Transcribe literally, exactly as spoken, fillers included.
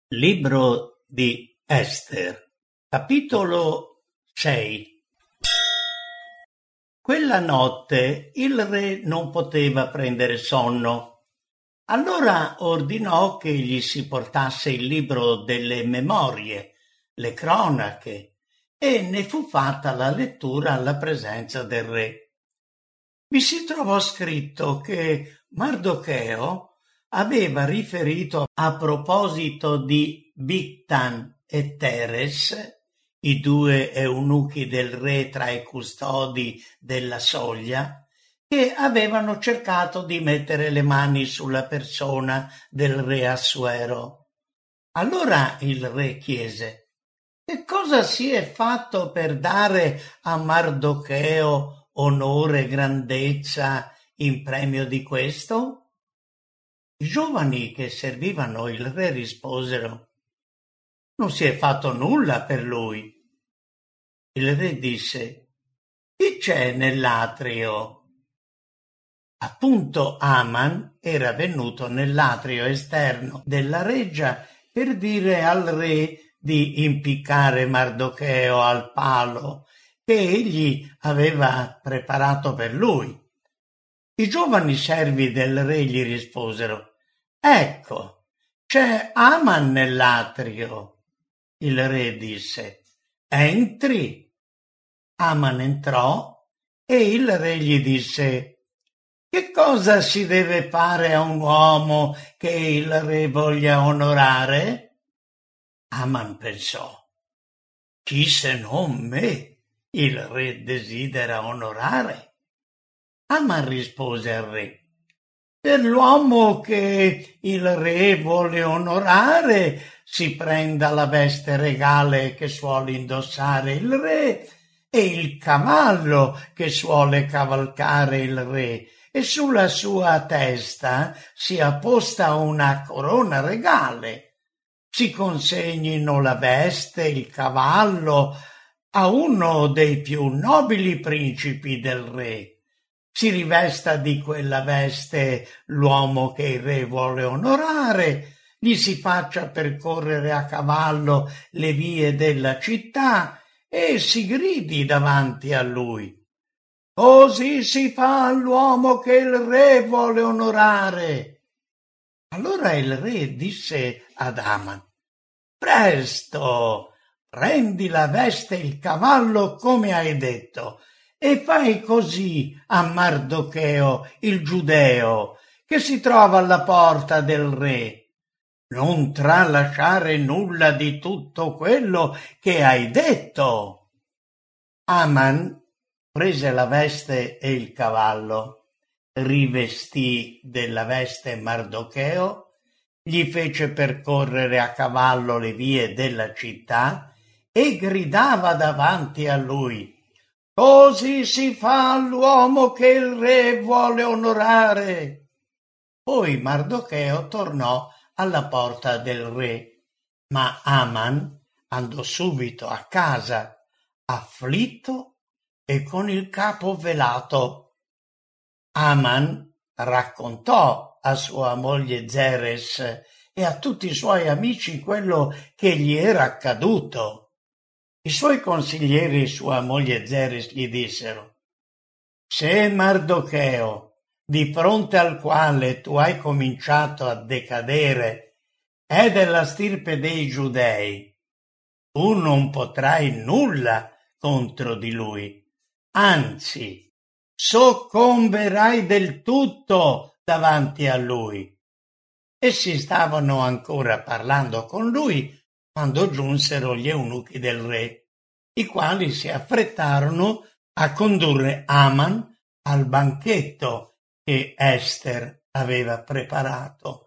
Libro di Ester, capitolo sei. Quella notte il re non poteva prendere sonno. Allora ordinò che gli si portasse il libro delle memorie, le cronache, e ne fu fatta la lettura alla presenza del re. Vi si trovò scritto che Mardocheo aveva riferito a proposito di Bigtan e Teres, i due eunuchi del re tra i custodi della soglia, che avevano cercato di mettere le mani sulla persona del re Assuero. Allora il re chiese: che cosa si è fatto per dare a Mardocheo onore e grandezza in premio di questo? I giovani che servivano il re risposero: non si è fatto nulla per lui. Il re disse: chi c'è nell'atrio? Appunto Aman era venuto nell'atrio esterno della reggia per dire al re di impiccare Mardocheo al palo che egli aveva preparato per lui. I giovani servi del re gli risposero: ecco, c'è Aman nell'atrio. Il re disse: entri. Aman entrò e il re gli disse: che cosa si deve fare a un uomo che il re voglia onorare? Aman pensò: chi se non me il re desidera onorare? Aman rispose al re: per l'uomo che il re vuole onorare si prenda la veste regale che suole indossare il re e il cavallo che suole cavalcare il re, e sulla sua testa sia posta una corona regale. Si consegnino la veste e il cavallo a uno dei più nobili principi del re. Si rivesta di quella veste l'uomo che il re vuole onorare, gli si faccia percorrere a cavallo le vie della città e si gridi davanti a lui: così si fa all'uomo che il re vuole onorare. Allora il re disse ad Aman: presto, prendi la veste e il cavallo come hai detto, e fai così a Mardocheo il giudeo, che si trova alla porta del re. Non tralasciare nulla di tutto quello che hai detto. Aman prese la veste e il cavallo, rivestì della veste Mardocheo, gli fece percorrere a cavallo le vie della città e gridava davanti a lui: così si fa all'uomo che il re vuole onorare. Poi Mardocheo tornò alla porta del re, ma Aman andò subito a casa, afflitto e con il capo velato. Aman raccontò a sua moglie Zeres e a tutti i suoi amici quello che gli era accaduto. I suoi consiglieri e sua moglie Zeres gli dissero: se Mardocheo, di fronte al quale tu hai cominciato a decadere, è della stirpe dei giudei, tu non potrai nulla contro di lui, anzi, soccomberai del tutto davanti a lui. Essi stavano ancora parlando con lui quando giunsero gli eunuchi del re, i quali si affrettarono a condurre Aman al banchetto che Ester aveva preparato.